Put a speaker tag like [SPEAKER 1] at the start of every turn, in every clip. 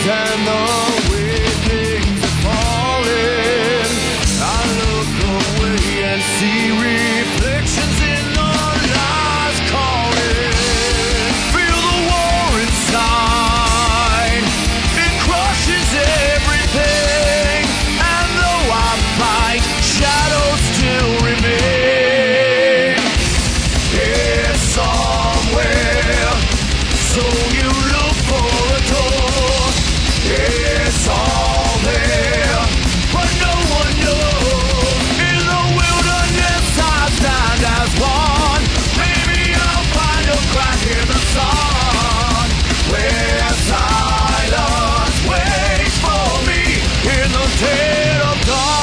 [SPEAKER 1] and the way things are falling. I look away and see reflections in the lies calling. Feel the war inside, it crushes everything. And though I fight, shadows still remain. It's somewhere, so you look for a door. It's all there, but no one knows. In the wilderness I stand as one. Maybe I'll find a crack in the sun, where silence waits for me in the dead of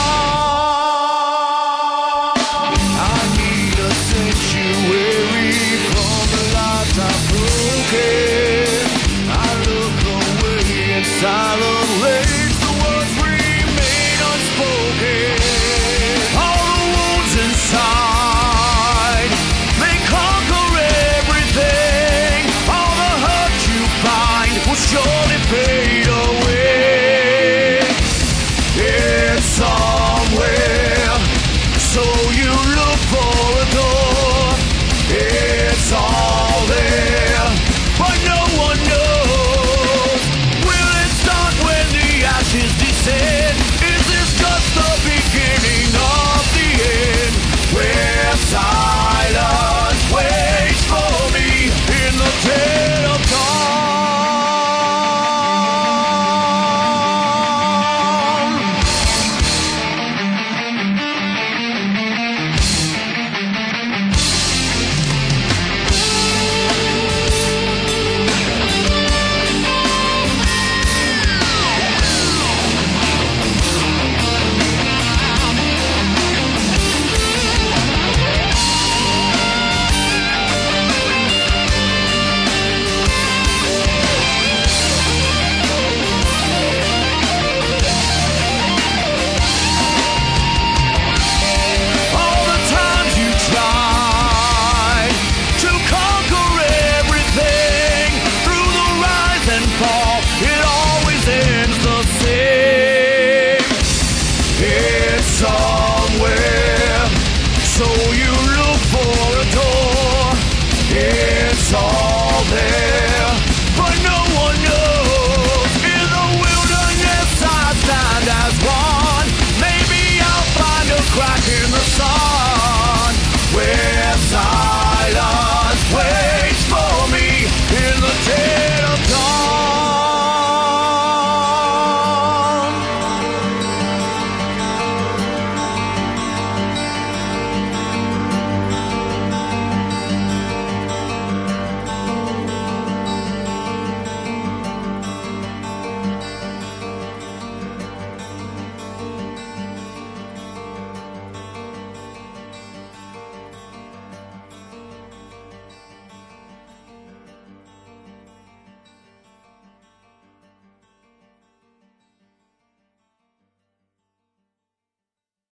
[SPEAKER 1] dawn. I need a sanctuary from the lives I've broken. I look away in silence.